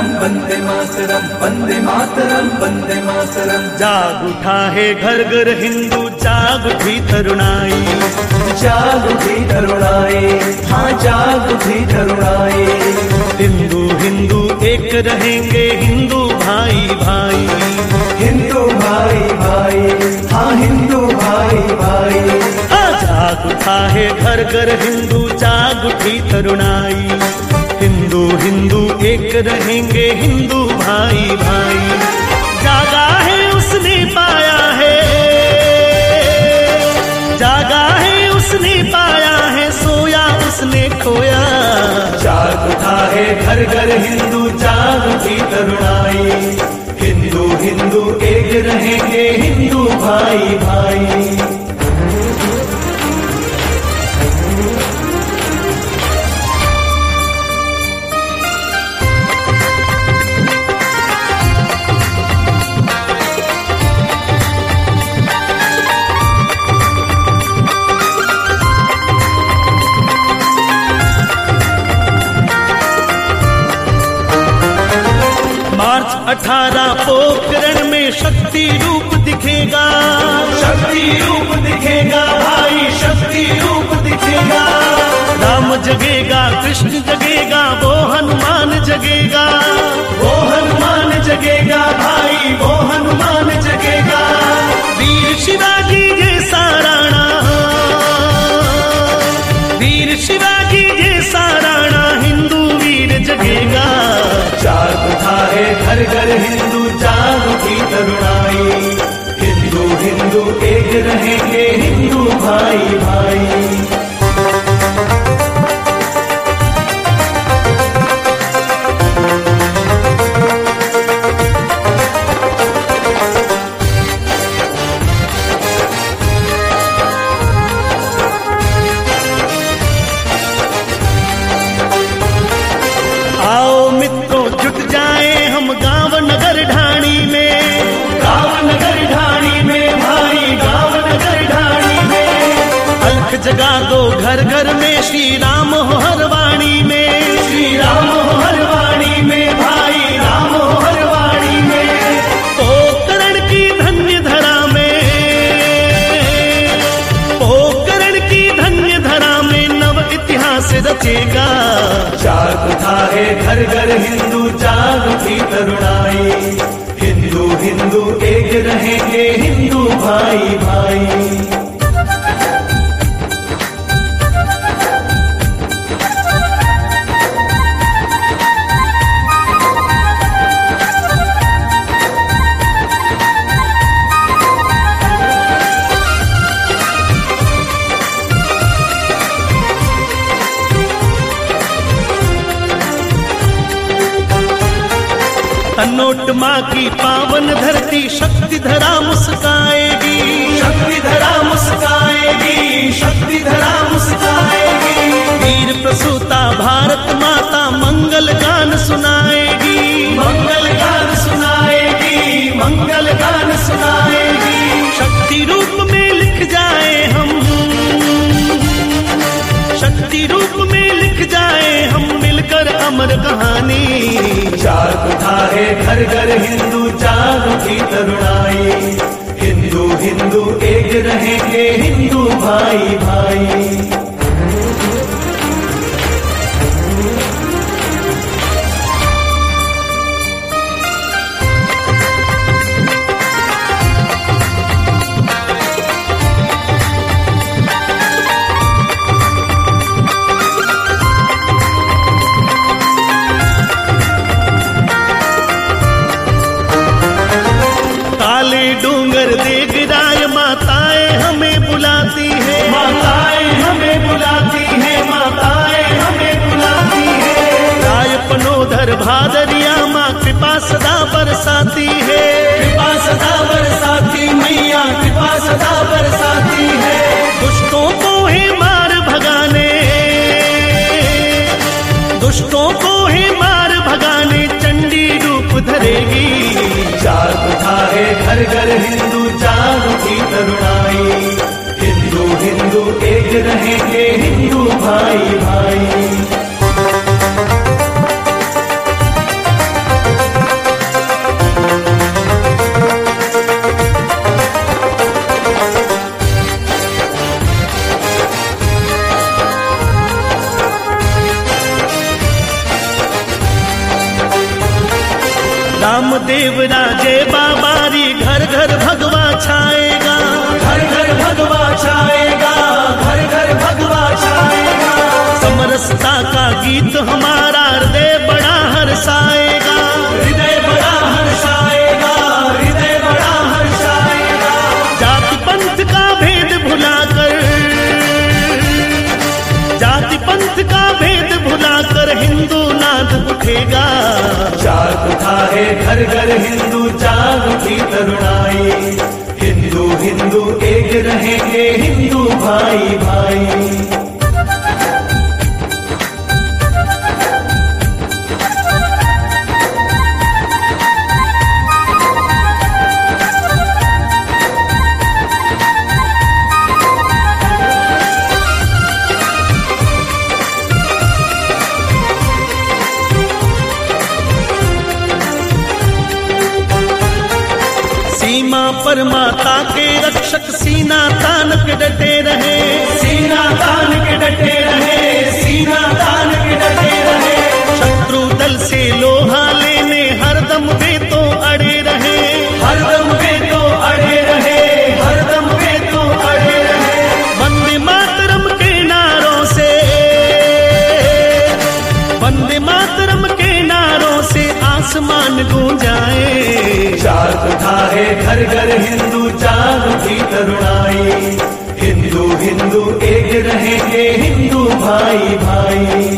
मातरम वंदे मातरम वंदे मातरम वंदे मातरम। जाग उठा है घर घर हिंदू, जाग उठी तरुणाई, जाग उठी तरुणाई, हाँ जाग उठी तरुणाई। हिंदू हिंदू एक रहेंगे, हिंदू भाई भाई, हिंदू भाई भाई, हाँ हिंदू भाई भाई। जाग उठा है घर घर हिंदू, जाग उठी तरुणाई, हिंदू हिंदू एक रहेंगे, हिंदू भाई भाई। जागा है उसने पाया है, जागा है उसने पाया है, सोया उसने खोया। जाग उठा है घर घर हिंदू, जाग उठी तरुणाई, हिंदू हिंदू एक रहेंगे, हिंदू भाई भाई। मार्च 18 पोखरण में शक्ति रूप दिखेगा, शक्ति रूप दिखेगा भाई, शक्ति रूप दिखेगा। राम जगेगा, कृष्ण जगेगा, वो हनुमान जगेगा, वो हनुमान जगेगा भाई, वो हनुमान जगेगा। वीर शिवाजी जैसा राणा, वीर शिवाजी जैसा राणा, हिंदू वीर जगेगा। जाग उठा है घर घर हिंदू, जाग उठी तरुणाई, हिंदू हिंदू एक रहेंगे, हिंदू भाई भाई। आओ मित्रों जुट जाए हम गांव नगर ढाणी में, गाँव नगर ढाणी में भाई, गाँव नगर ढाणी में। अलख जगा दो घर घर में, श्री राम हो हर वाणी में, श्री राम हो हर वाणी में भाई, राम हो हर वाणी में। पोखरण की धन्य धरा में, पोखरण की धन्य धरा में नव इतिहास रचेगा। जाग उठा है घर घर हिंदू, जाग उठी तरुणाई, हिंदू हिंदू एक रहेंगे, हिंदू भाई भाई। तन्नोट माँ की पावन धरती, शक्ति धरा मुस्काएगी, शक्ति धरा मुस्काएगी, शक्ति धरा मुस्काएगी। वीर प्रसूता भारत माता मंगल गान सुनाएगी, मंगल गान सुनाएगी, मंगल गान सुनाएगी। शक्ति रूप में लिख जाए हम, शक्ति रूप में लिख जाए हम, मिलकर अमर कहानी। जाग उठा है घर घर हिंदू, जाग उठी तरुणाई, हिंदू हिंदू एक रहेंगे, हिंदू भाई भाई। काले डूंगर देख राय माताएं हमें बुलाती है, माताएं हमें बुलाती है, माताएं हमें बुलाती है। राय पनोधर भादरिया माँ कृपा सदा बरसाती है, कृपा सदा बरसाती मैया, कृपा सदा बरसाती है। दुष्टों को है मार भगाने, दुष्टों को है मार भगाने, चंडी रूप धरेगी। जाग उठा है घर घर हिंदू, जाग उठी तरुणाई, हिंदू हिंदू एक रहेंगे, हिंदू भाई भाई। रामदेव राजे बाबारी घर घर भगवा छाएगा, घर घर भगवा छाएगा, घर घर भगवा छाएगा। समरसता का गीत हमारा हृदय बड़ा हर्षाएगा, हृदय बड़ा हर्षाएगा, हृदय बड़ा हर्षाएगा। जाति पंथ का भेद भुलाकर, जाति पंथ का भेद भुलाकर हिंदू नाद उठेगा। जाग उठा है घर घर हिंदू, जाग उठी तरुणाई। हिंदू हिंदू एक रहेंगे, हिंदू भाई भाई। सीमा पर माता के रक्षक सीना तान के डटे रहे, सीना तान के डटे रहे, सीना तान के डटे रहे। शत्रु दल से लोहा लेने हरदम वे तो अड़े रहे, हरदम वे तो अड़े रहे, हरदम वे तो अड़े रहे। वंदे मातरम के नारों से, वंदे मातरम के नारों से आसमान गूंजाए। जाग उठा है घर घर हिंदू, जाग उठी तरुणाई। हिंदू हिंदू एक रहेंगे, हिंदू भाई भाई।